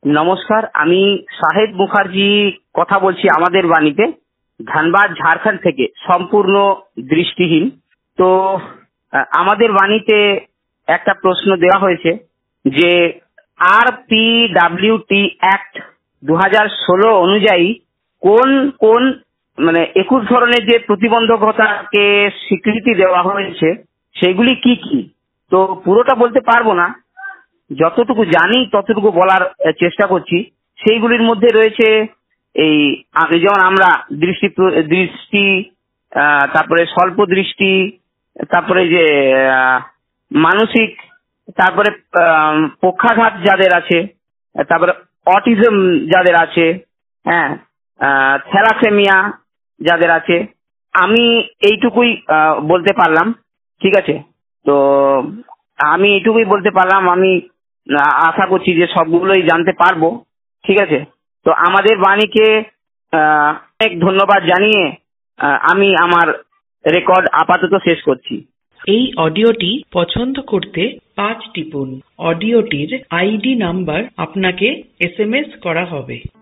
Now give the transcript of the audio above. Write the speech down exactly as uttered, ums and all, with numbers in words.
নমস্কার, আমি সাহেব মুখার্জি কথা বলছি আমাদের বাণীতে, ধানবাদ ঝাড়খণ্ড থেকে, সম্পূর্ণ দৃষ্টিহীন। তো আহ, আমাদের বাণীতে একটা প্রশ্ন দেওয়া হয়েছে যে R P W T act দু হাজার ষোলো অনুযায়ী কোন কোন মানে একুশ ধরনের যে প্রতিবন্ধকতাকে স্বীকৃতি দেওয়া হয়েছে সেগুলি কি কি। তো পুরোটা বলতে পারবো না, যতটুকু জানি ততটুকু বলার আহ, চেষ্টা করছি। সেইগুলির মধ্যে রয়েছে এই আগে যেমন আমরা দৃষ্টি প্র- দৃষ্টি আহ, তারপরে স্বল্প দৃষ্টি, তারপরে যে আহ, মানসিক, তারপরে আহ, পক্ষাঘাত যাদের আছে, তারপরে অটিজম যাদের আছে, হ্যাঁ, থ্যালাসেমিয়া যাদের আছে। আমি এইটুকুই আহ, বলতে পারলাম, ঠিক আছে। তো আমি এইটুকুই বলতে পারলাম, আমি আহ, আশা করছি যে সবগুলোই জানতে পারবো, ঠিক আছে। তো আমাদের বাণীকে আহ, অনেক ধন্যবাদ জানিয়ে আহ, আমি আমার রেকর্ড আপাতত শেষ করছি। এই অডিওটি পছন্দ করতে পাঁচ টিপুন। অডিওটির আইডি নাম্বার আপনাকে এস এম এস করা হবে।